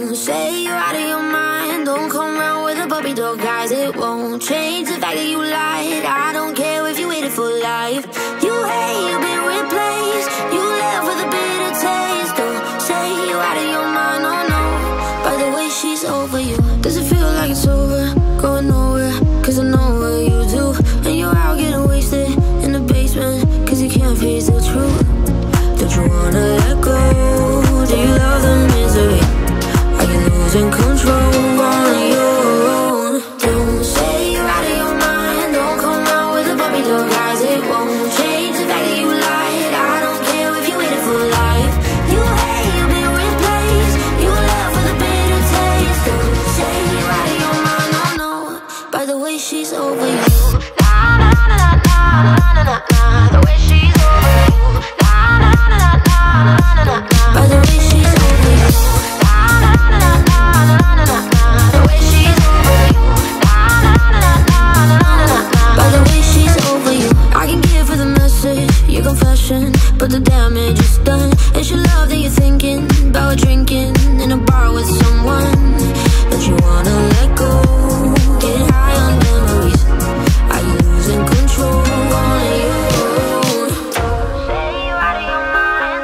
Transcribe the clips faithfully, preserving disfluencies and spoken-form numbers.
Don't say you're out of your mind. Don't come round with a puppy dog eyes. It won't change the fact that you lied. I don't care if you waited for life. You hate, you've been replaced. You left with a bitter taste. Don't say you're out of your mind, oh no. By the way, she's over you. Does it feel like it's over? Going nowhere, cause I know what you do. And you're out getting wasted in the basement, cause you can't face the truth. Don't you wanna let go? Do you love the misery? Are you losing control on your own? Don't say you're out of your mind. Don't come out with a puppy dog eyes. It won't change the fact that you lied. I don't care if you waited for life. You hate, you've been replaced. You left with a bitter taste. Don't say you're out of your mind, oh no. By the way, she's over you. Na na na na na na na na. The way she's over you. Na na na na na na na na. By the way, she's over you. Na na na na na na na na. The way she's over you. Na na na na na na na na. By the way, she's over you. I can give her the message, your confession, but the damage is done. And she love that you're thinking about drinking in a bar with someone that you wanna let go. Get high on memories. Are you losing control on your own? Say you're out of your mind.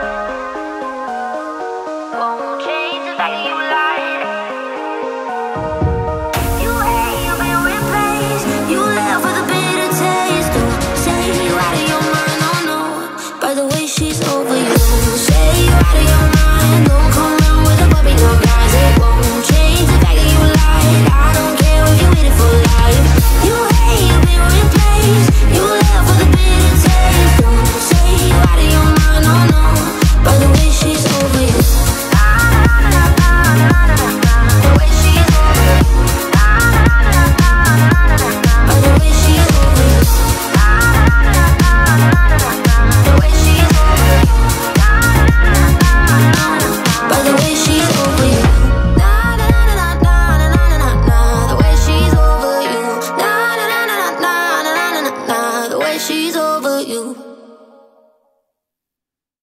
Won't change the fact that you lied. You hate, you've been replaced. You left with a bitter taste. Don't say you're out of your mind, oh no. By the way, she's over you. Say you're out of your mind. Don't call